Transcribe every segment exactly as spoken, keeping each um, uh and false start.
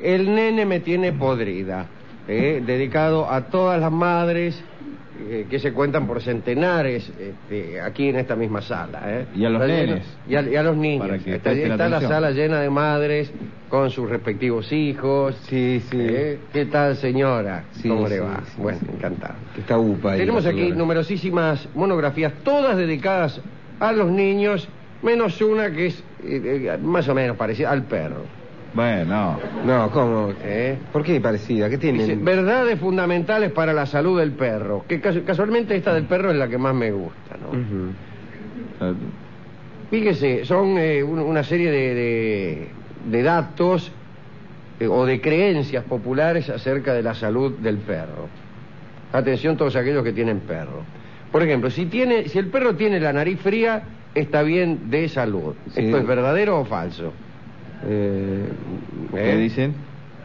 El nene me tiene podrida, eh, dedicado a todas las madres eh, que se cuentan por centenares este, aquí en esta misma sala. Eh. Y a los está nenes. Lleno, y, a, y a los niños. Para que está está la sala llena de madres con sus respectivos hijos. Sí, sí. Eh, ¿Qué tal, señora? Sí, ¿Cómo sí, le va? sí, bueno, sí. encantado. Que está upa ahí. Tenemos aquí numerosísimas monografías, todas dedicadas a los niños, menos una que es eh, eh, más o menos parecida al perro. Bueno, No, ¿cómo? ¿Eh? ¿Por qué parecida? ¿Qué tiene? Dice, verdades fundamentales para la salud del perro. Que casu- casualmente esta del perro es la que más me gusta, ¿no? Uh-huh. Fíjese, son eh, un- una serie de, de, de datos eh, o de creencias populares acerca de la salud del perro. Atención todos aquellos que tienen perro. Por ejemplo, si tiene, si el perro tiene la nariz fría, está bien de salud. Sí. ¿Esto es verdadero o falso? Eh, ¿qué ¿Eh? dicen?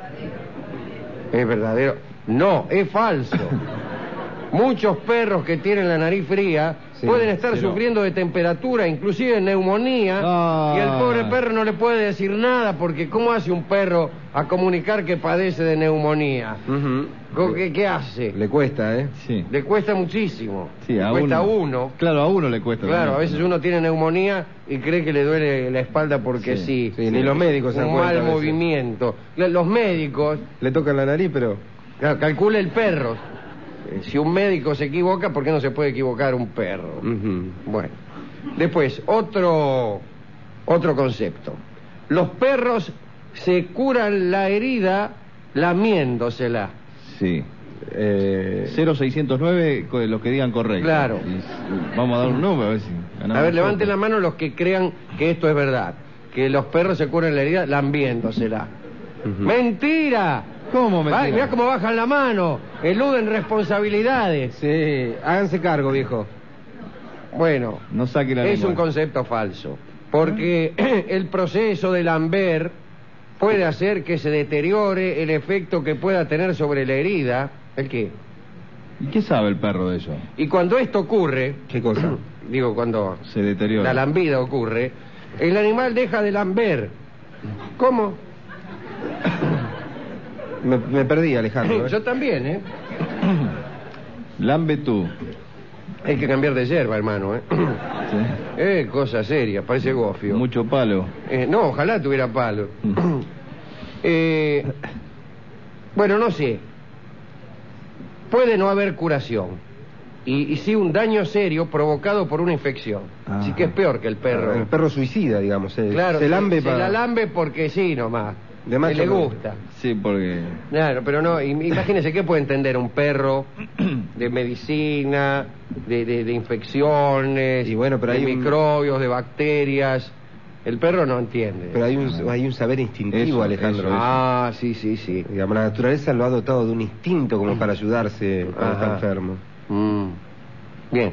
¿Es verdadero? No, es falso. Muchos perros que tienen la nariz fría Sí, pueden estar pero- sufriendo de temperatura, inclusive neumonía, Ah. y el pobre perro no le puede decir nada, porque ¿cómo hace un perro a comunicar que padece de neumonía? uh-huh. Co- ¿Qué, qué hace? Le cuesta, ¿eh? Sí. Le cuesta muchísimo. Sí, Le a cuesta a uno. uno. Claro, a uno le cuesta. Claro, ¿no? a veces uno tiene neumonía y cree que le duele la espalda porque sí. Sí, sí, ni los médicos se dan Un cuenta mal a veces. movimiento. Los médicos, Le tocan la nariz, pero... claro, calcula el perro. Eh, Si un médico se equivoca, ¿por qué no se puede equivocar un perro? Uh-huh. Bueno. Después, otro, otro concepto. Los perros se curan la herida lamiéndosela. Sí. Eh, cero seiscientos nueve, co- los que digan correcto. Claro. Y- vamos a dar un número a ver si ganamos A ver, levanten la nosotros. mano los que crean que esto es verdad. Que los perros se curan la herida lambiéndosela. uh-huh. ¡Mentira! ¿Cómo me Ay, mirá cómo bajan la mano. Eluden responsabilidades. Sí, háganse cargo, viejo. Bueno, No saque la es lengua. un concepto falso. Porque el proceso de lamber puede hacer que se deteriore el efecto que pueda tener sobre la herida. ¿El qué? ¿Y qué sabe el perro de eso? Y cuando esto ocurre, ¿Qué cosa? digo, cuando Se deteriora. la lambida ocurre, el animal deja de lamber. ¿Cómo? Me, me perdí, Alejandro. ¿eh? Yo también, ¿eh? Lambe tú. Hay que cambiar de yerba, hermano, ¿eh? Sí. Eh, cosa seria, parece gofio. Mucho palo. Eh, no, ojalá tuviera palo. eh, bueno, no sé. Puede no haber curación. Y, y sí un daño serio provocado por una infección. Ah. Así que es peor que el perro. El perro suicida, digamos. Se, Claro, se se, lambe se para... la lambe porque sí nomás. De macho que le no. gusta. Sí, porque... Claro, pero no, im- imagínese qué puede entender un perro de medicina, de, de, de infecciones, Y bueno, pero de hay un- microbios, de bacterias. El perro no entiende. Pero hay un, hay un saber instintivo, Eso, Alejandro. eso, eso. Ah, sí, sí, sí. Digamos, la naturaleza lo ha dotado de un instinto como para ayudarse cuando Ajá. está enfermo. Mm. Bien.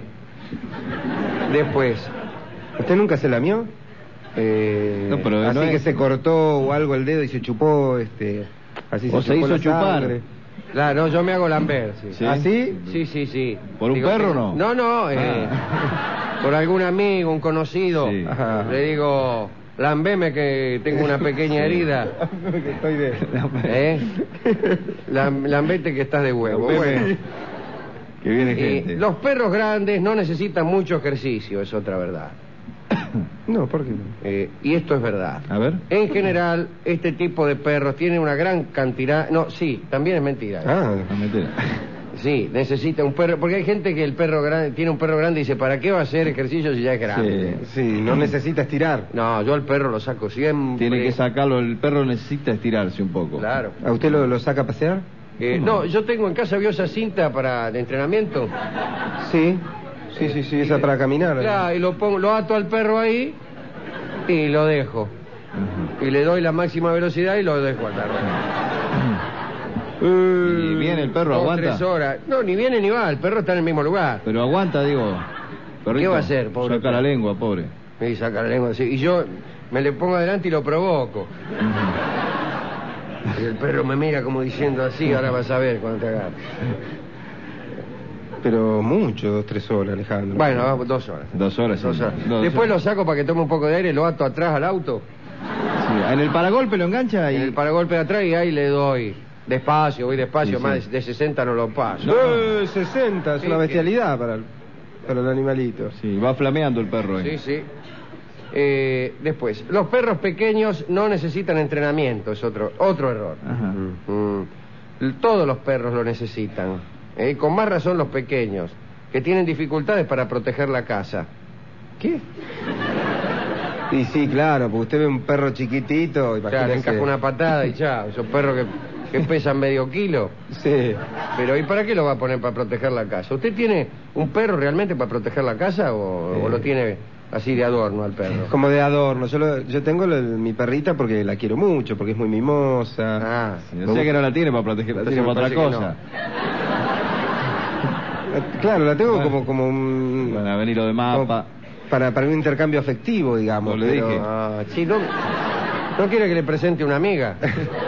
Después, ¿Usted nunca se lamió? eh, No, pero Así no que es- se cortó o algo el dedo y se chupó, este... Así O se chupó hizo la chupar. sangre. claro, yo me hago lamber, sí. Sí. ¿Ah, sí? Sí, sí, sí. ¿Por un perro o no? No, no, eh, por algún amigo, un conocido. Sí. Ajá. Le digo, lambeme que tengo una pequeña herida. Que estoy de... ¿Eh? Lam- lambete que estás de huevo. Bueno, Que viene eh, gente. los perros grandes no necesitan mucho ejercicio, es otra verdad. No, ¿por qué no? Eh, y esto es verdad. A ver. En general, este tipo de perros tiene una gran cantidad... No, sí, también es mentira. Ah, A meter. Sí, necesita un perro... Porque hay gente que el perro grande tiene un perro grande y dice, ¿para qué va a hacer ejercicio si ya es grande? sí, no necesita estirar. No, yo al perro lo saco siempre. Tiene que sacarlo. El perro necesita estirarse un poco. Claro. ¿A usted lo, lo saca a pasear? Eh, no, yo tengo en casa, ¿vio esa cinta para el entrenamiento? Sí, sí, sí, sí, esa para caminar. Claro, y lo pongo, lo ato al perro ahí y lo dejo. Ujú. Y le doy la máxima velocidad y lo dejo al perro. ¿Y viene el perro, Dos, aguanta? tres horas. No, ni viene ni va, el perro está en el mismo lugar. Pero aguanta, digo. Perrito, ¿Qué va a hacer, pobre Saca la perro? lengua, pobre. Y saca la lengua así. Y yo me le pongo adelante y lo provoco. Y el perro me mira como diciendo así, ahora vas a ver cuando te agarre. Pero mucho, dos, tres horas, Alejandro. Bueno, vamos, dos horas. Dos horas. sí. Dos horas. Dos Después horas. lo saco para que tome un poco de aire, lo ato atrás al auto Sí. En el paragolpe lo engancha y... En el paragolpe de atrás y ahí le doy. Despacio, voy despacio, Sí, más sí. de sesenta no lo paso. Eh, sesenta, es Sí, una que- bestialidad para el, para el animalito. Sí, va flameando el perro ahí. Sí, sí. Eh, después, los perros pequeños no necesitan entrenamiento, es otro, otro error. Ajá. Mm, todos los perros lo necesitan. Eh, con más razón los pequeños, que tienen dificultades para proteger la casa. ¿Qué? Y sí, claro, porque usted ve un perro chiquitito, Claro, le imagínese. encaja una patada y chao. Esos perros que, que pesan medio kilo. Sí. Pero ¿y para qué lo va a poner para proteger la casa? ¿Usted tiene un perro realmente para proteger la casa o, Eh. o lo tiene así de adorno al perro? Como de adorno. Yo, lo- yo tengo lo- mi perrita porque la quiero mucho, porque es muy mimosa. Ah, Sí, o sea que no la tiene para proteger, la Entonces tiene me para otra parece que cosa. Eh, Claro, la tengo Bueno. como, como un... Bueno, a venir lo de como mapa. para, para un intercambio afectivo, digamos. No le pero- dije. Ah, sí, no, ¿no quiere que le presente una amiga?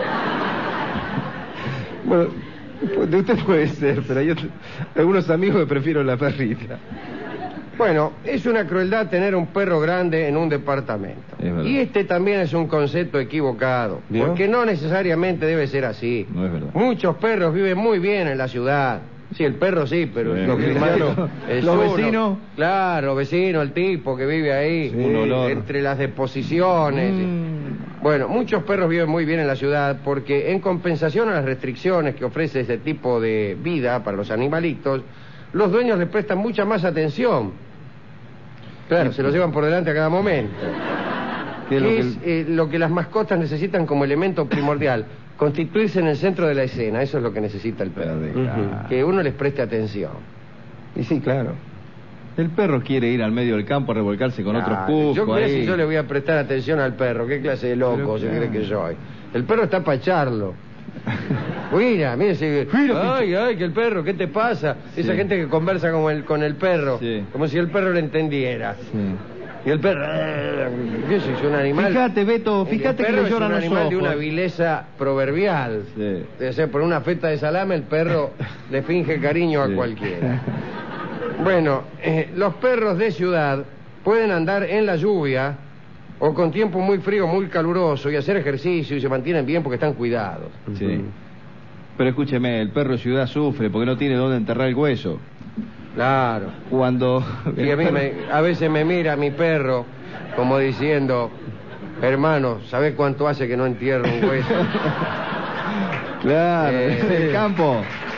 Bueno, de usted puede ser, pero hay otro- algunos amigos que prefiero la perrita. Bueno, es una crueldad tener un perro grande en un departamento. Es verdad. Y este también es un concepto equivocado, ¿Vio? porque no necesariamente debe ser así. No es verdad. Muchos perros viven muy bien en la ciudad. Sí, el perro sí, pero Sí. el Los cristianos, humano es los uno. vecinos. Claro, los vecinos, el tipo que vive ahí, Sí, un olor. entre las deposiciones. Mm. Bueno, muchos perros viven muy bien en la ciudad porque en compensación a las restricciones que ofrece ese tipo de vida para los animalitos, los dueños les prestan mucha más atención. Claro, se los llevan por delante a cada momento. ¿Qué es lo que Es eh, lo que las mascotas necesitan como elemento primordial, constituirse en el centro de la escena. Eso es lo que necesita el perro. Ujú. Que uno les preste atención. Y sí, claro. El perro quiere ir al medio del campo a revolcarse con otros Ah, cuscos. yo creo ahí. si yo le voy a prestar atención al perro, ¿qué clase de loco Pero se claro. cree que soy? El perro está para echarlo. Mira, mira, si... ay, ay, que el perro, ¿qué te pasa? Esa Sí. gente que conversa con el, con el perro, Sí. como si el perro lo entendiera. Sí. Y el perro, eh, ¿qué sé yo? Un animal... Fíjate, Beto, El fíjate que perro le es lloran un los animal ojos. de una vileza proverbial. Sí. O sea, por una feta de salame el perro le finge cariño a Sí. cualquiera. Bueno, eh, los perros de ciudad pueden andar en la lluvia o con tiempo muy frío, muy caluroso y hacer ejercicio y se mantienen bien porque están cuidados. Sí. Pero escúcheme, el perro de ciudad sufre porque no tiene dónde enterrar el hueso. Claro. Cuando... Y a mí me- a veces me mira mi perro como diciendo, hermano, ¿sabés cuánto hace que no entierro un hueso? Claro, Eh, en el campo.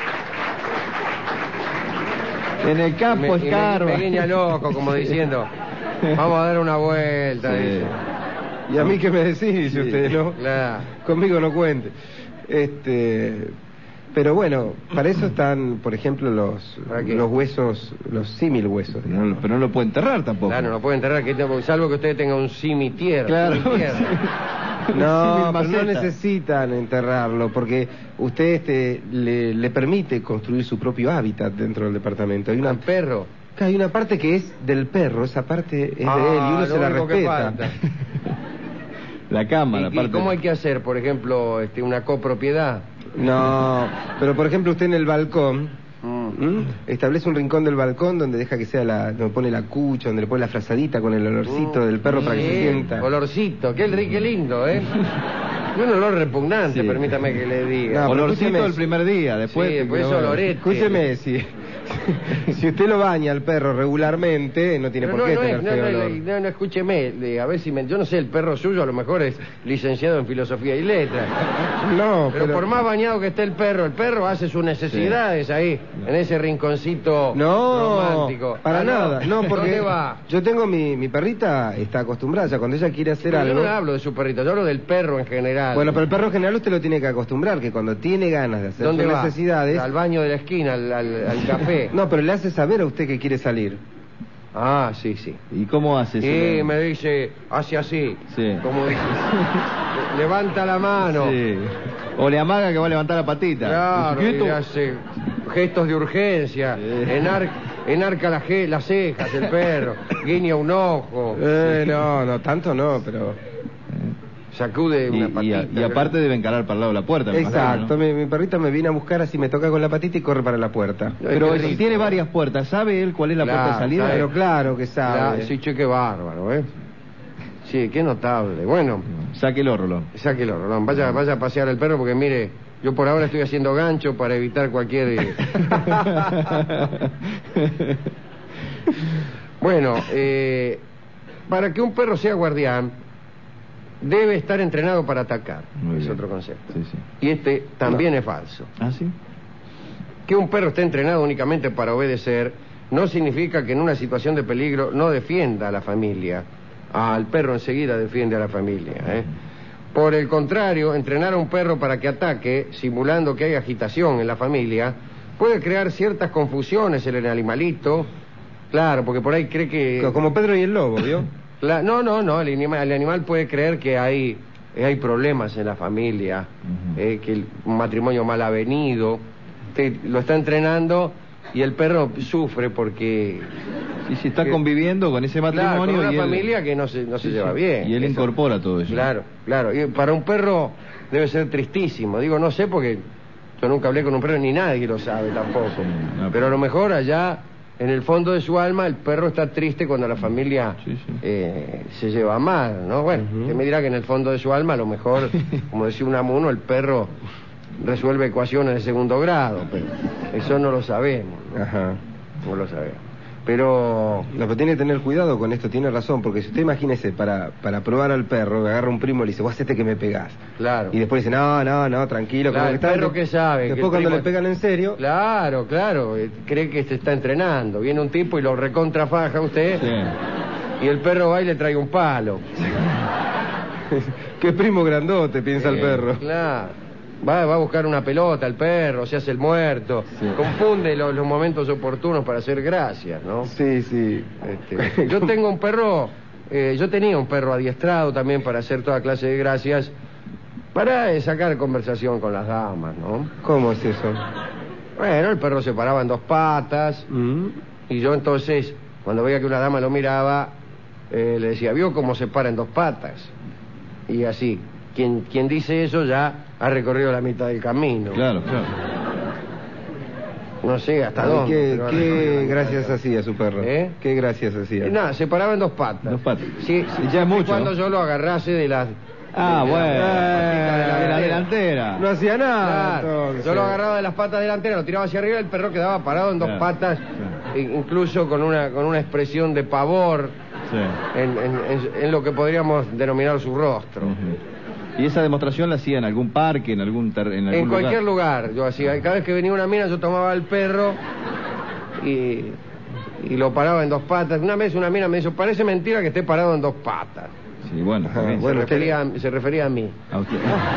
En el Y campo me, y me- escarba. me guiña loco como diciendo, vamos a dar una vuelta. Sí. dice. ¿Y a mí qué me decís? Dice Sí. usted, ¿no? Claro. Conmigo no cuente. Este, pero bueno, para eso están, por ejemplo, los, ¿Para qué? los huesos, los símil huesos. No, no, pero no lo puede enterrar tampoco. Claro, no puede enterrar, que, salvo que usted tenga un cimitier. Claro. cimitier. No, Símil pero no maceta. necesitan enterrarlo, porque usted este, le, le permite construir su propio hábitat dentro del departamento. Hay Un una, perro. hay una parte que es del perro, esa parte es Ah, de él y uno lo se la único que respeta. falta. La cama, ¿Y, la y parte... cómo hay que hacer, por ejemplo, este, una copropiedad? No, pero por ejemplo usted en el balcón, Mm. ¿m? establece un rincón del balcón donde deja que sea la, donde pone la cucha, donde le pone la frazadita con el olorcito del perro para que se Sí, sienta. olorcito, qué, ri- qué lindo, ¿eh? Y un olor repugnante, Sí. permítame que le diga. No, pero Olorcito escúcheme, el primer día, después... Sí, después pero bueno. olorete. Escúcheme, si, si usted lo baña al perro regularmente, no tiene Pero por no, qué no, tener es- no, feo no, olor. no, no, no, escúcheme, le- a ver si me... Yo no sé, el perro suyo a lo mejor es licenciado en filosofía y letras. No, Pero, por más bañado que esté el perro, el perro hace sus necesidades ahí, en ese rinconcito No, romántico. para Ah, nada. No, porque ¿Dónde va? yo tengo mi, mi perrita, está acostumbrada, ya cuando ella quiere hacer Pero yo algo... no hablo de su perrito, yo hablo del perro en general. Bueno, pero el perro en general usted lo tiene que acostumbrar, que cuando tiene ganas de hacer ¿Dónde sus va? necesidades... Al baño de la esquina, al, al- al café. No, pero le hace saber a usted que quiere salir. Ah, sí, sí. ¿Y cómo hace eso? Y me dice, hace así. Sí. Como dice, le- levanta la mano. Sí. O le amaga que va a levantar la patita. Claro, ¿Y y quieto? le hace gestos de urgencia. Sí. Enar- enarca la je- las cejas el perro. Guiña un ojo. Eh, no, no, tanto no, pero... Sacude Y, una y patita. a- y aparte debe encarar para el lado de la puerta. me Exacto, imagino, ¿no? mi, mi perrita me viene a buscar así, me toca con la patita y corre para la puerta. Pero Qué si rico. tiene varias puertas, ¿sabe él cuál es la Claro, puerta de salida? sabe. Pero claro que sabe. Claro, sí, che, qué bárbaro, ¿eh? Sí, qué notable. Bueno, Sáquelo, Rolón. sáquelo, Rolón. Vaya, vaya a pasear al perro porque mire, yo por ahora estoy haciendo gancho para evitar cualquier... Bueno, eh, para que un perro sea guardián, debe estar entrenado para atacar. Muy es bien. otro concepto. Sí, sí. Y este también es falso. ¿Ah, sí? Que un perro esté entrenado únicamente para obedecer no significa que en una situación de peligro no defienda a la familia. Ah, el perro enseguida defiende a la familia, ¿eh? Por el contrario, entrenar a un perro para que ataque, simulando que hay agitación en la familia, puede crear ciertas confusiones en el animalito. Claro, porque por ahí cree que... Como Pedro y el lobo, ¿vio? La- no, no, no, el animal, el animal puede creer que hay, eh, hay problemas en la familia, Ujú. eh, que el, un matrimonio mal avenido, te, lo está entrenando y el perro sufre porque... Sí, sí, está que- conviviendo con ese matrimonio. Claro, con una y él- familia que no se, no se Sí, lleva sí. bien. Y él Eso- incorpora todo eso. Claro, claro. Y para un perro debe ser tristísimo. Digo, no sé porque yo nunca hablé con un perro ni nadie lo sabe tampoco. Sí, no, Pero a lo mejor allá, en el fondo de su alma, el perro está triste cuando la familia Sí, sí. eh, se lleva mal, ¿no? Bueno, Ujú. que me dirá que en el fondo de su alma, a lo mejor, como decía Unamuno, el perro resuelve ecuaciones de segundo grado, pero eso no lo sabemos, ¿no? Ajá. No lo sabemos. Pero... No, pero tiene que tener cuidado con esto, tiene razón, porque si usted imagínese, para, para probar al perro, agarra un primo y le dice, vos hacete que me pegás. Claro. Y después dice, no, no, no, tranquilo. Claro, como el que está- perro que sabe. que Después el cuando primo- le pegan en serio, Claro, claro, eh, cree que se está entrenando. Viene un tipo y lo recontrafaja a usted Sí. y el perro va y le trae un palo. qué primo grandote, piensa el Eh, perro. Claro. Va, va a buscar una pelota el perro, se hace el muerto. Sí. Confunde los, los momentos oportunos para hacer gracias, ¿no? Sí, sí. Este, yo tengo un perro, eh, yo tenía un perro adiestrado también para hacer toda clase de gracias, para eh, sacar conversación con las damas, ¿no? ¿Cómo es eso? Bueno, el perro se paraba en dos patas. Mm. Y yo entonces, cuando veía que una dama lo miraba, eh, le decía, ¿vio cómo se para en dos patas? Y así, quien, quien dice eso ya ha recorrido la mitad del camino. Claro, claro. No sé hasta Ay, dónde. ¿Qué, pero ha qué recorrido la mitad gracias del hacía su perro? ¿Eh? ¿Qué gracias hacía? camino. Nada, se paraba en dos patas. Dos patas. Sí, sí, Ya es siempre y mucho. cuando yo lo agarrase de las... Ah, de- de bueno. la- De la, delantera. delantera. No hacía nada. Claro, entonces. yo lo agarraba de las patas delanteras, lo tiraba hacia arriba y el perro quedaba parado en dos Claro, patas, claro. e- incluso con una, con una expresión de pavor Sí. en, en- en- en lo que podríamos denominar su rostro. Ujú. ¿Y esa demostración la hacía en algún parque, en algún, ter- en algún En cualquier lugar? lugar, yo hacía, cada vez que venía una mina yo tomaba al perro y, y lo paraba en dos patas. Una vez una mina me dijo, parece mentira que esté parado en dos patas. Sí, bueno. Ajá, también. bueno, se, usted- refería, a- se refería a mí. A usted.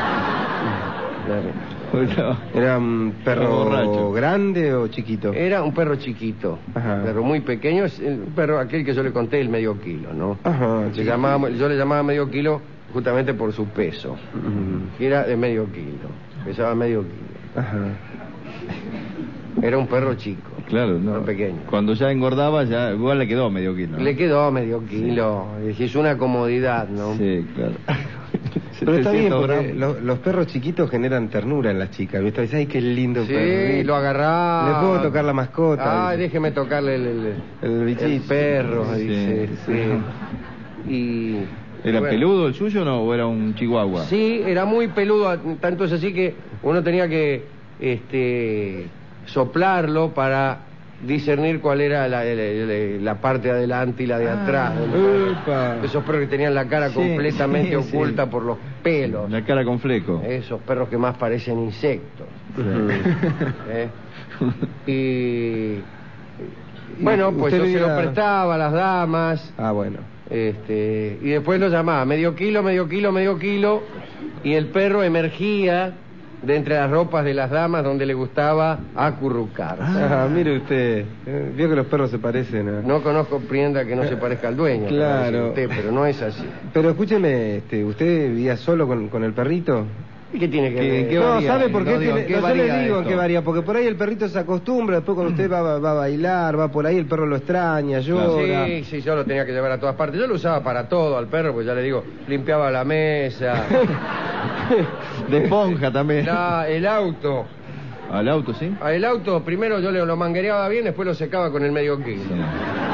Claro. ¿Era un Era perro borracho. grande o chiquito? Era un perro chiquito, Ajá. un perro muy pequeño, es el perro aquel que yo le conté, el medio kilo, ¿no? Ajá. Le chiquito. llamaba- yo le llamaba medio kilo justamente por su peso, Mm. que era de medio kilo, pesaba medio kilo. Ajá. Era un perro chico, Claro, no. perro pequeño. Cuando ya engordaba, ya igual le quedó medio kilo. ¿no? Le quedó medio kilo, y es una comodidad, ¿no? Sí, claro. Pero está bien, setecientos porque gramos. lo- los perros chiquitos generan ternura en las chicas. ¿Viste? Dice, ay, qué lindo Sí, perro. lo agarraba. ¿Le puedo tocar la mascota? Ay, déjeme tocarle el, el, El bichito. el perro, Sí, dice, sí. sí. Y... ¿Era bueno. peludo el suyo no, o era un chihuahua? Sí, era muy peludo, tanto es así que uno tenía que este, soplarlo para discernir cuál era la, la- la- la parte de adelante y la de Ah, atrás. del perro. Upa. Esos perros que tenían la cara Sí, completamente sí, sí. oculta por los pelos. La cara con fleco. Esos perros que más parecen insectos. Ujú. ¿eh? Y bueno, pues usted yo se lo vivía- prestaba a las damas. Ah, bueno. Este, y después lo llamaba medio kilo, medio kilo, medio kilo, y el perro emergía de entre las ropas de las damas donde le gustaba acurrucar. Ah, mire usted. eh, Vio que los perros se parecen. ¿eh? No conozco prenda que no se parezca al dueño, te va a decir Claro. usted, pero no es así. Pero escúcheme, este, ¿usted vivía solo con, con el perrito? ¿Y qué tiene que ¿Qué- ver? qué No, varía? ¿sabe por qué? No, digo, tiene- ¿qué no, yo varía le digo esto? que varía, porque por ahí el perrito se acostumbra, después cuando usted va, va- va a bailar, va por ahí, el perro lo extraña, llora. Sí, sí, yo lo tenía que llevar a todas partes. Yo lo usaba para todo al perro, pues ya le digo, limpiaba la mesa, De esponja también. la- el auto. Al auto, ¿sí? El auto primero yo le lo manguereaba bien, después lo secaba con el medio kilo. Sí.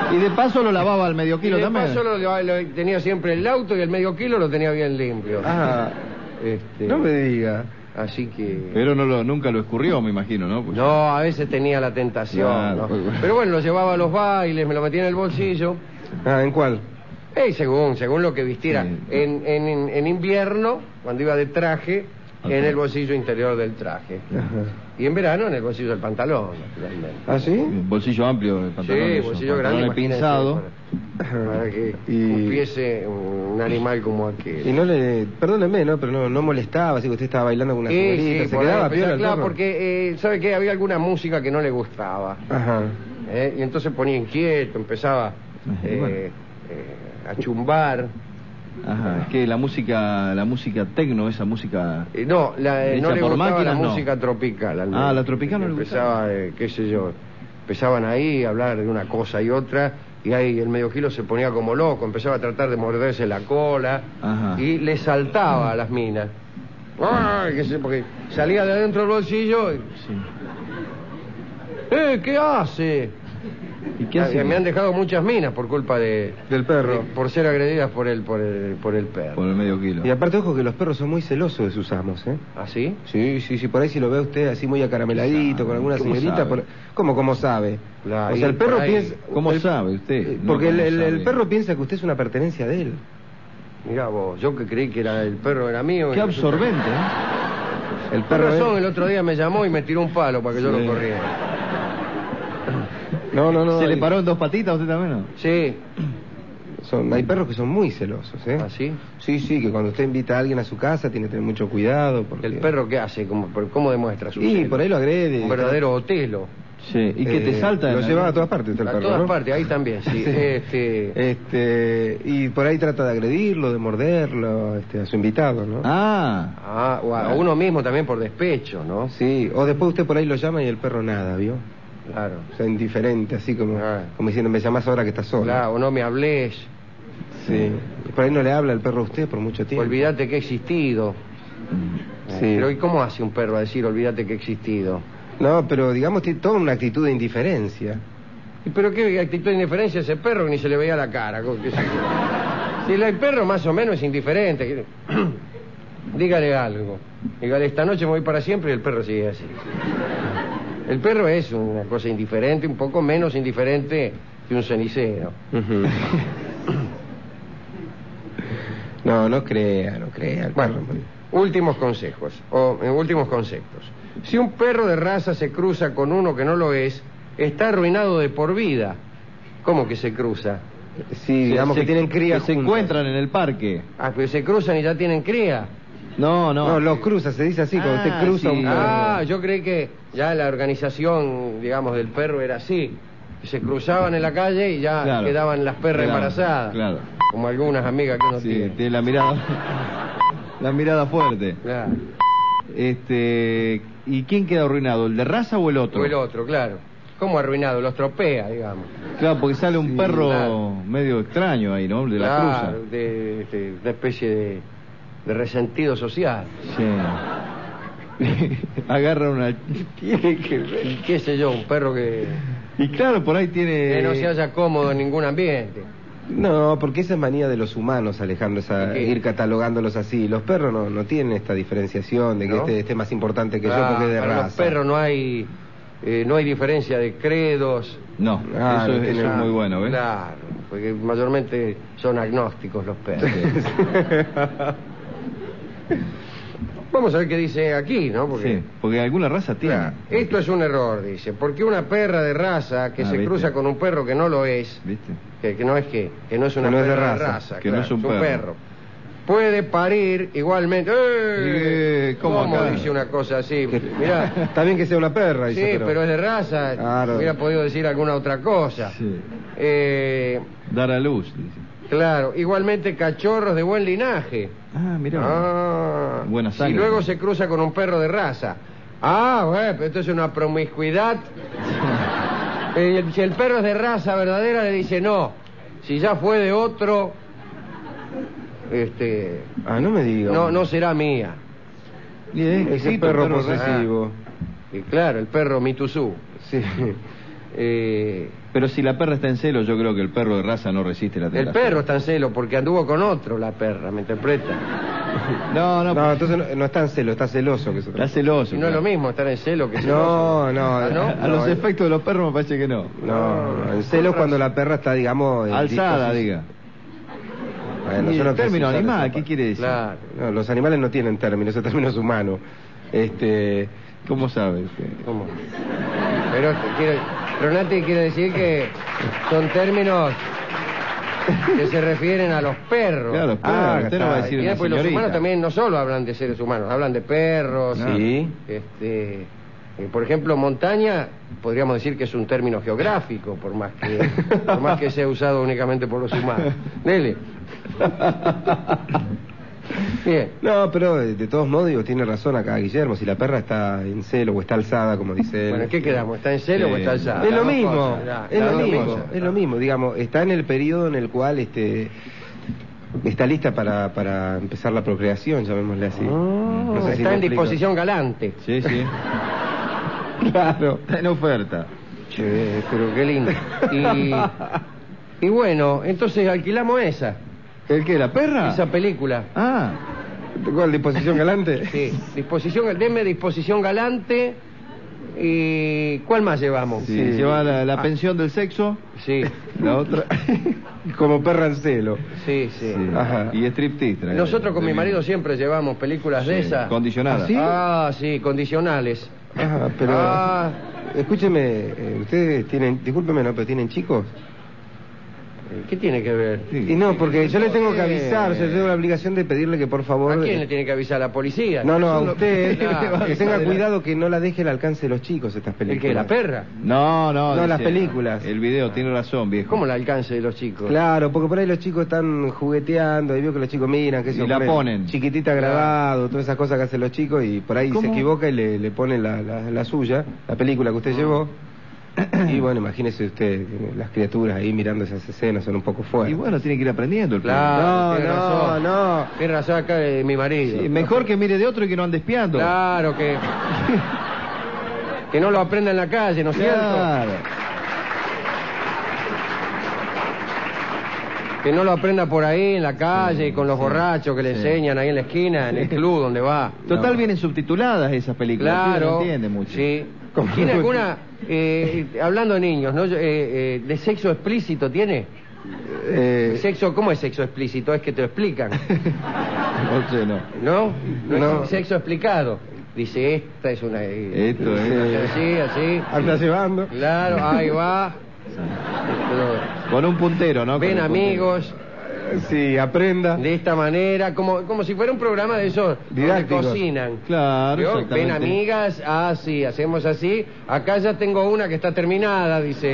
Y de paso lo lavaba al medio kilo y de también. paso lo, lo- tenía siempre el auto y el medio kilo lo tenía bien limpio. Ah, Este, no me diga. Así que... Pero no lo, nunca lo escurrió, me imagino, ¿no? Pues- No, a veces tenía la tentación. Claro. ¿no? Pero bueno, lo llevaba a los bailes, me lo metía en el bolsillo. Ah, ¿en cuál? Eh, según, según lo que vistiera. Sí. En, en, en, en invierno, cuando iba de traje, Ajá. en el bolsillo interior del traje. Ajá. Y en verano, en el bolsillo del pantalón, naturalmente. ¿Ah, sí? Un bolsillo amplio de pantalón. Sí, esos bolsillo grande. pantalones imagínense, pinzado. Para, para que Y- cupiese un animal como aquel. Y no le... Perdóneme, ¿no? Pero no, no molestaba, así que usted estaba bailando con una Sí, señorita. sí, ¿Se por ahí quedaba empezó, piola el claro, perro? porque, eh, ¿sabe qué? Había alguna música que no le gustaba. Ajá. ¿eh? Y entonces ponía inquieto, empezaba Y eh, bueno. eh, a chumbar. Ajá, es que la música, la música tecno, esa música... Eh, no, la, eh, no ¿Hecha le por gustaba la máquinas? No. música tropical. al Ah, menos. la tropical no le Empezaba, eh, qué sé yo, empezaban ahí a hablar de una cosa y otra, y ahí el medio kilo se ponía como loco, empezaba a tratar de morderse la cola, Ajá. y le saltaba a las minas. ¡Ay! qué sé, porque salía de adentro del bolsillo y... Sí. ¡Eh, qué hace! ¿Y qué hace? Ah, Me han dejado muchas minas por culpa de... Del perro. de- por ser agredidas por el, por el, por el perro. Por el medio kilo. Y aparte, ojo que los perros son muy celosos de sus amos, ¿eh? ¿Así? Sí, sí, sí, por ahí si lo ve usted así muy acarameladito, con alguna ¿Cómo señorita... sabe? Por... ¿Cómo, cómo sabe? Claro, o sea, y el perro por ahí- piensa... ¿Cómo el- sabe usted? eh, No, Porque el, ¿cómo el- el sabe? perro piensa que usted es una pertenencia de él. Mirá vos, yo que creí que era el perro era mío. Qué y- absorbente, ¿eh? El Por perro razón, es- el otro día me llamó y me tiró un palo para que yo Sí. lo corriera. No, no, no. ¿Se le hay- paró en dos patitas a usted también, no? Sí. Son, hay perros que son muy celosos, ¿eh? ¿Ah, sí? Sí, sí, que cuando usted invita a alguien a su casa tiene que tener mucho cuidado. Porque... ¿El perro qué hace? ¿Cómo, por- cómo demuestra su Y celo? por ahí lo agrede. Un verdadero otelo. Sí. ¿Y qué te Eh, salta? Lo en la- lleva a todas partes usted, el A perro, todas ¿no? partes, ahí también, sí. Sí. Este, Este, y por ahí trata de agredirlo, de morderlo, este, a su invitado, ¿no? Ah, ah, o a uno mismo también por despecho, ¿no? Sí, o después usted por ahí lo llama y el perro nada, ¿vio? Claro. O sea, indiferente, así como, Ah. como diciendo, me llamas ahora que estás solo. Claro, o no me hables. Sí. Y por ahí no le habla el perro a usted por mucho tiempo. Olvídate que he existido. Sí. Pero ¿y cómo hace un perro a decir olvídate que he existido? No, pero digamos, tiene toda una actitud de indiferencia. ¿Y pero qué actitud de indiferencia ese perro que ni se le veía la cara? ¿Cómo que se- Si el perro más o menos es indiferente, dígale algo. Dígale, esta noche me voy para siempre y el perro sigue así. El perro es una cosa indiferente, un poco menos indiferente que un cenicero. Ujú. No, no crea, no crea. el Bueno, perro. últimos consejos, o eh, últimos conceptos. Si un perro de raza se cruza con uno que no lo es, está arruinado de por vida. ¿Cómo que se cruza? Sí, digamos Se- que tienen cría que se juntos. encuentran en el parque. Ah, pero se cruzan y ya tienen cría. No, no. No, los cruza, se dice así, cuando Ah, usted cruza sí. un perro. Ah, yo creí que ya la organización, digamos, del perro era así. Se cruzaban en la calle y ya Claro. quedaban las perras Claro, embarazadas. claro. Como algunas amigas que uno Sí, tiene. tiene la mirada, la mirada fuerte. Claro. Este, ¿y quién queda arruinado, el de raza o el otro? O el otro, claro. ¿Cómo arruinado? Los tropea, digamos. Claro, porque sale un Sí, perro claro. medio extraño ahí, ¿no? De la Claro, cruza. de, de- una especie de, de resentido social. Sí. Agarra una. Tiene que ver. Y qué sé yo, un perro que, Y claro, por ahí tiene. que no se haya cómodo en ningún ambiente. No, porque esa es manía de los humanos, Alejandro, esa, ¿De qué? ir catalogándolos así. Los perros no, no tienen esta diferenciación de que ¿No? este, este es más importante que yo Ah, porque es de para raza. los perros no hay, eh, no hay diferencia de credos. No, Ah, eso, no es, tiene eso es nada. muy bueno, ¿ves? Claro, porque mayormente son agnósticos los perros. Vamos a ver qué dice aquí, ¿no? Porque, Sí, porque alguna raza tiene. Claro, esto es un error, dice, porque una perra de raza que Ah, se ¿viste? cruza con un perro que no lo es, ¿Viste? que, que no es que, que no es una Que no es de perra raza, que no claro, es un perro. puede parir igualmente. ¡Eh! Eh, ¿cómo ¿Cómo acá? dice una cosa así? Que- Mirá, Está bien que sea una perra, sí, dice, pero... es de raza. Claro. Hubiera podido decir alguna otra cosa. Sí. Eh, Dar a luz, dice. claro, igualmente cachorros de buen linaje. Ah, mira. Ah, Buena si sangre. luego se cruza con un perro de raza. Ah, bueno, pero esto es una promiscuidad. Eh, si el perro es de raza verdadera, le dice no. Si ya fue de otro, este, Ah, no me diga. no, no será mía. Y es Ese exquisito, perro perro posesivo. Y claro, el perro Mituzú. Sí. Eh, Pero si la perra está en celo, yo creo que el perro de raza no resiste la el tentación. perro está en celo porque anduvo con otro, la perra, ¿me interpreta? No, no, No, entonces no, no está en celo, está celoso. Que es otra está cosa. celoso. Y no es lo claro. mismo estar en celo que No, celoso. no, ¿Ah, no? A los No, efectos de los perros me parece que no. No, no, en celo es cuando la perra está, digamos... en Alzada, disposición- diga. Bueno, Y yo no el sé término si usar animal, esa ¿qué pa- quiere decir? Claro. No, los animales no tienen términos, ese término es humano. Este... ¿Cómo sabes? ¿Cómo? Pero quiere, Ronati quiere decir que son términos que se refieren a los perros. Claro, los perros. Ah, Usted no va a está. decir Y una después los señorita. humanos también no solo hablan de seres humanos, hablan de perros. Sí. Este, eh, por ejemplo, montaña, podríamos decir que es un término geográfico, por más que, por más que sea usado únicamente por los humanos. Dele. Bien. No, pero de, de todos modos, digo, tiene razón acá Guillermo, si la perra está en celo o está alzada, como dice él. Bueno, ¿en qué quedamos? ¿Está en celo Sí. o está alzada? Es Las lo dos mismo, cosas, ya, es las lo dos mismo, cosas. es lo mismo, digamos, está en el periodo en el cual este está lista para, para empezar la procreación, llamémosle así. Oh, No sé si está me en explico. disposición galante. Sí, sí. Claro. Está en oferta. Che, pero qué lindo. Y, y bueno, entonces alquilamos esa, ¿El qué? ¿La perra? esa película. Ah. ¿Cuál, disposición galante? Sí, disposición, deme disposición galante. ¿Y cuál más llevamos? Sí, Sí. lleva la, la Ah. pensión del sexo. Sí, La otra. Como perra en celo. sí, sí. Sí. Ajá. Y striptease. trae. Nosotros con De mi marido mismo. siempre llevamos películas de Sí, esas. condicionadas. ¿Ah, sí? Ah, sí, condicionales. Ajá, pero Ah. escúcheme, eh, ustedes tienen, discúlpeme, no, pero tienen chicos. ¿Qué tiene que ver? Sí. Y no, porque yo le tengo que Eh. avisar, yo tengo la obligación de pedirle que por favor... ¿A quién le tiene que avisar? ¿A la policía? No, no, a Solo- usted, Ah, que tenga cuidado que no la deje al alcance de los chicos estas ¿El películas. qué? ¿La perra? No, no. No, dice, las películas. El video, tiene razón, viejo. ¿Cómo el alcance de los chicos? Claro, porque por ahí los chicos están jugueteando y veo que los chicos miran, que Y la ponen. chiquitita grabado, todas esas cosas que hacen los chicos y por ahí ¿Cómo? se equivoca y le, le ponen la, la, la suya, la película que usted llevó. Y bueno, imagínese usted, las criaturas ahí mirando esas escenas son un poco fuertes. Y bueno, tiene que ir aprendiendo el Claro, No, tiene no, razón. no. Tiene razón acá de mi marido. Sí, mejor que mire de otro y que no ande espiando. Claro, que... que no lo aprenda en la calle, ¿no es cierto? Claro. Que no lo aprenda por ahí en la calle, con los sí, borrachos que le sí. enseñan ahí en la esquina, en el club donde va. Total, No. vienen subtituladas esas películas. Uno Claro, no entiende mucho. sí. ¿Tiene alguna, eh, hablando de niños, ¿no? Eh, eh, de sexo explícito tiene? Eh, Sexo, ¿cómo es sexo explícito? Es que te lo explican, No sé, no. ¿no? No, No. es sexo explicado. Dice, esta es una... eh, Esto es... Así, así. anda llevando. Claro, ahí va. Pero, Con un puntero, ¿no? ven Con un puntero. amigos, Sí, aprenda. de esta manera, como, como si fuera un programa de esos donde Didácticos. cocinan. Claro, ¿Vio? exactamente. Ven amigas, ah, sí, hacemos así. Acá ya tengo una que está terminada, dice.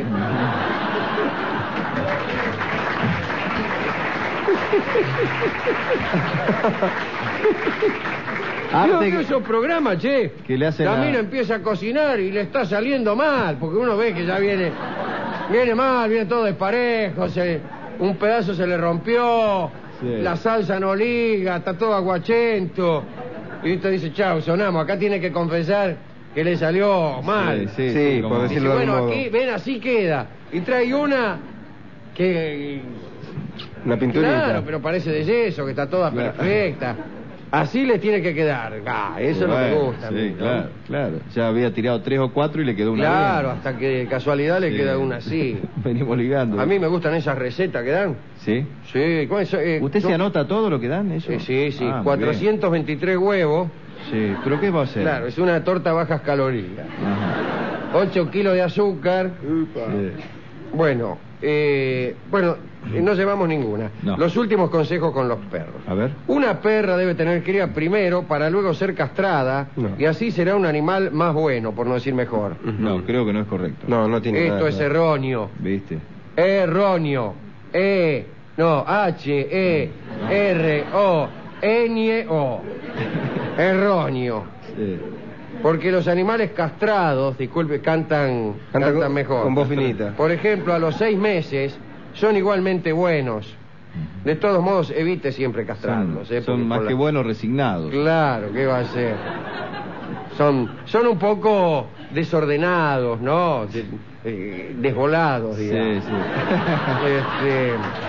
Arte Creo que que- esos programas, che. que le hacen la la- mina empieza a cocinar y le está saliendo mal, porque uno ve que ya viene, viene mal, viene todo desparejo, se, un pedazo se le rompió, Sí. la salsa no liga, está todo aguachento. Y usted dice, chao, sonamos, acá tiene que confesar que le salió mal. Sí, sí, Sí, sí, por como- Dice, decirlo de bueno, algún aquí, modo. ven, así queda. Y trae una que... Una pinturita. Claro, pero parece de yeso, que está toda Claro. perfecta. Así le tiene que quedar. Ah, eso es lo que me Bueno, gusta. a mí, Sí, ¿no? claro, claro. Ya había tirado tres o cuatro y le quedó una Claro, bien. hasta que de casualidad le Sí. queda una así. Venimos ligando. A mí me gustan esas recetas que dan. ¿Sí? Sí, ¿cómo es? Eh, ¿Usted son- se anota todo lo que dan, eso? Sí, sí, sí. Ah, muy cuatrocientos veintitrés huevos. bien. Sí, ¿pero qué va a hacer? Claro, es una torta a bajas calorías. Ajá. ocho kilos de azúcar. Sí. Bueno, eh, bueno, eh, no llevamos ninguna. No. Los últimos consejos con los perros. A ver. Una perra debe tener cría primero para luego ser castrada No. y así será un animal más bueno, por no decir mejor. No, creo que no es correcto. No, no tiene Esto nada es que ver. erróneo. ¿Viste? Erróneo. E, no, H, E, R, O, N, O. Erróneo. Sí. Porque los animales castrados, disculpe, cantan, Canta cantan con- mejor. con voz finita. Por ejemplo, a los seis meses son igualmente buenos. De todos modos, evite siempre Son, castrarlos. ¿eh? son Porque más por que la- buenos resignados. Claro, ¿qué va a ser? Son, son un poco desordenados, ¿no? De- eh, desvolados, digamos. Sí, sí. Este,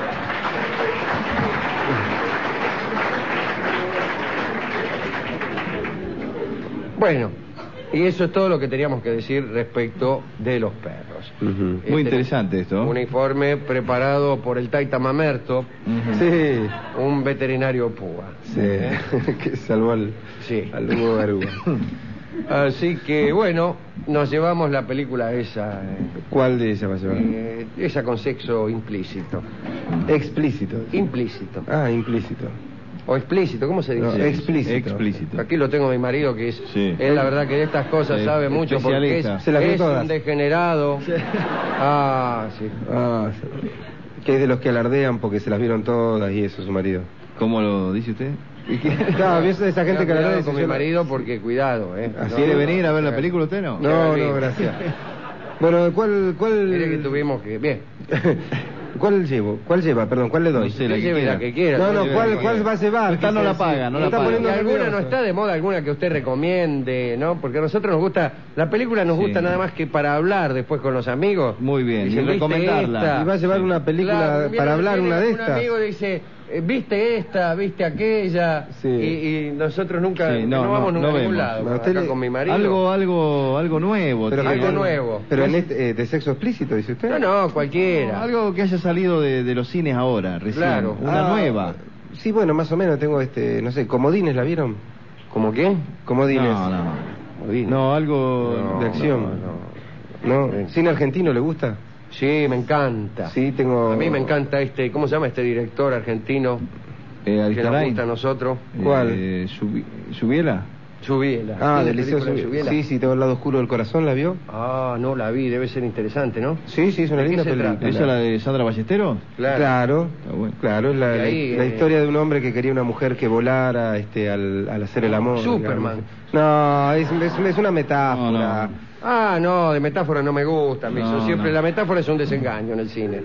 bueno, y eso es todo lo que teníamos que decir respecto de los perros. Ujú. Este, Muy interesante esto. Un informe preparado por el Taita Mamerto, Ujú. Sí, un veterinario púa. sí, ¿Eh? que salvó al, Sí. al Hugo Garuga. Así que, bueno, nos llevamos la película esa, eh, ¿Cuál de ellas va a llevar? eh, esa con sexo implícito. Explícito. Implícito. Ah, implícito. O explícito, ¿cómo se dice? No, explícito. Explícito. Aquí lo tengo mi marido, que es, Sí. es la verdad que de estas cosas Sí, sabe mucho, porque es, especialista. Se las vio es todas. un degenerado. Ah, sí. Ah, que es de los que alardean porque se las vieron todas y eso, su marido. ¿Cómo lo dice usted? Claro, ¿ves esa gente que Cuidado alardea? con dice, mi yo no- marido, porque cuidado, ¿eh? Así No, ¿Quiere no, venir a ver la no, película usted no? No, Ya no, vi. gracias. Bueno, ¿cuál, cuál, Mire que tuvimos que... Bien. ¿cuál llevo? ¿Cuál lleva? Perdón, ¿cuál le doy? No sé, la que Lleve quiera. la que quiera. No, no, Lleve ¿cuál, la que cuál quiera. va a llevar? Esta no la Quise paga, decir. no Me la está paga. ¿Y poniendo alguna no nervioso. está de moda, alguna que usted recomiende, no? Porque a nosotros nos gusta, la película nos Sí. gusta nada más que para hablar después con los amigos. Muy bien, Dicen, y "¿Viste recomendarla?" esta?". Y va a llevar Sí. una película Claro, para viene- hablar viene una de Un estas. amigo dice, eh, ¿viste esta? ¿Viste aquella? Sí. Y, y nosotros nunca, Sí, no, no, vamos no, nunca no a ningún vemos. lado, No, acá usted le- con mi marido. Algo, algo, algo nuevo. Pero tiene algo que- nuevo. Pero en este, eh, de sexo explícito, dice usted. No, no, cualquiera. No, algo que haya salido de, de los cines ahora, recién. Claro. Una Ah, nueva. Sí, bueno, más o menos tengo este, no sé, comodines, ¿la vieron? ¿Cómo qué? Comodines. No, no. Odín. No, algo No, de acción. no, no. ¿No? ¿Cine argentino le gusta? Sí, me encanta. Sí, tengo... A mí me encanta este, ¿cómo se llama este director argentino Eh, que nos Aristaray. gusta a nosotros? ¿Cuál? Eh, Subi- ¿Subiela? Subiela. Ah, ¿Tiene del Liceo película de Subiela. Subiela? Sí, sí, tengo el lado oscuro del corazón, ¿la vio? Ah, no la vi, debe ser interesante, ¿no? Sí, sí, es una ¿De qué linda se película. trata? ¿Esa es la de Sandra Ballesteros? Claro. Claro, Está bueno. claro, es la, Y la- ahí, la eh, historia de un hombre que quería una mujer que volara este, al, al hacer el amor. Superman. digamos. No, es, es- es una metáfora. No, no. Ah, no, de metáfora no me gusta. a mí. No, Yo siempre no. la metáfora es un desengaño en el cine.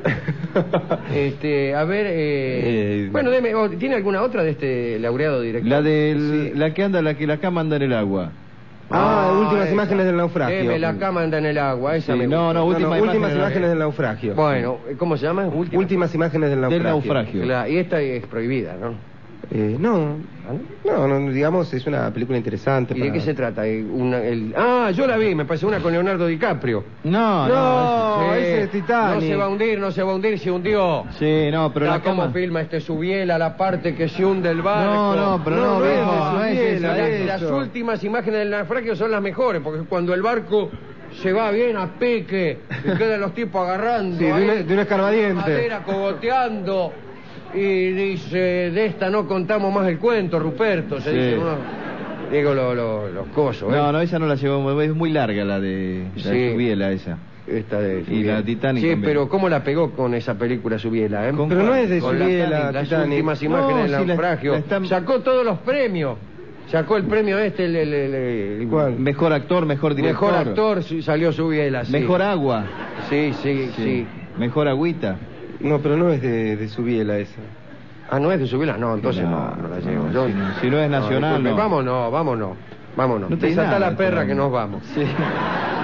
este, a ver, eh, Eh, bueno, deme, oh, ¿tiene alguna otra de este laureado director? La del, Sí. la que anda, la que la cama anda en el agua. Ah, últimas esa. imágenes del naufragio. Deme la cama anda en el agua, esa Sí, me no, gusta. no, No, últimas no, imágenes últimas del- imágenes del naufragio. Bueno, ¿cómo se llama? Última. Últimas imágenes del naufragio. Del naufragio. Claro, y esta es prohibida, ¿no? Eh, no, ¿Ah, no? no, no, digamos, es una película interesante. ¿Y de para- qué se trata? Eh, una- el- Ah, yo la vi, me parece una con Leonardo DiCaprio. No, no. No, Sí. ese es Titanic. No se va a hundir, no se va a hundir, se hundió. Sí, no, pero Ya, la ¿cómo cama... filma este Subiela, la parte que se hunde el barco? No, no, pero no, No, no viejo, es de no es Subiela, esa, La- es es- las eso. últimas imágenes del naufragio son las mejores, porque cuando el barco se va bien a pique y quedan los tipos agarrando Sí, de ahí, una- de un escarbadiente. madera cogoteando y dice, de esta no contamos más el cuento, Ruperto, se Sí. dice uno. Digo lo- lo- los cosos, ¿eh? No, no, esa no la llevamos, es muy larga la de, la de Sí. Subiela esa. Esta de Y Subiela. la Titanic Sí, también. pero ¿cómo la pegó con esa película Subiela, eh? ¿Con Pero no es de Con la Subiela, Titanic, las Titanic. últimas imágenes No, del sí, la- naufragio. la están- Sacó todos los premios. Sacó el premio este, el, el- el- el- ¿Cuál? Mejor actor, mejor director. mejor actor, su- salió Subiela, sí. Mejor agua. Sí, sí, sí, Mejor agüita. No, pero no es de, de Subiela esa. Ah, ¿no es de Subiela? No, entonces no, No, no, la no, llevo. no, Yo- si no- si no es nacional, disculpe, no. Vámonos, vámonos, vámonos. No te Desatá nada, la perra esto, que no. nos vamos. Sí.